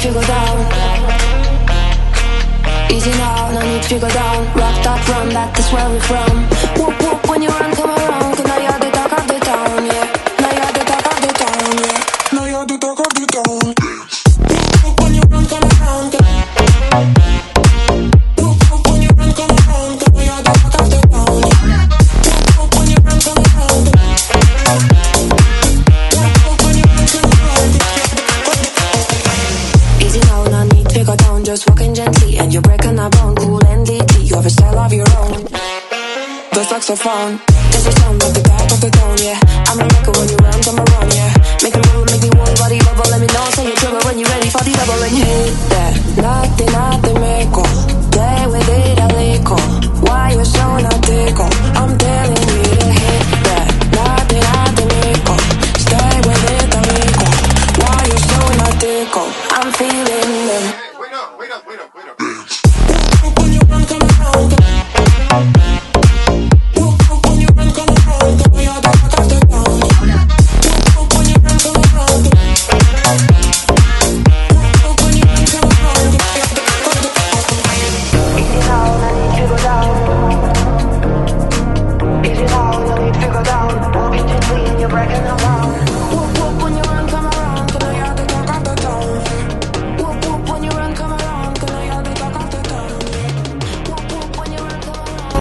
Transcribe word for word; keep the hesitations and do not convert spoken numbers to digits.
to go down. Easy now, no need to go down. Rock that run, that's where we're from. Whoop whoop when you run, come around. Cause now you're the talk of the town, yeah. Now you're the talk of the town, yeah. Now you're the talk of the town. Whoop whoop when you run, come around. Whoop whoop when you run, come around. Cause now you're the talk of the town, yeah. Whoop whoop when you run, come around. Whoop whoop when you run, come around. Easy now, no need to go down. Just walking gently and you're breaking a bone. Cool and deeply, you have a style of your own. The saxophone.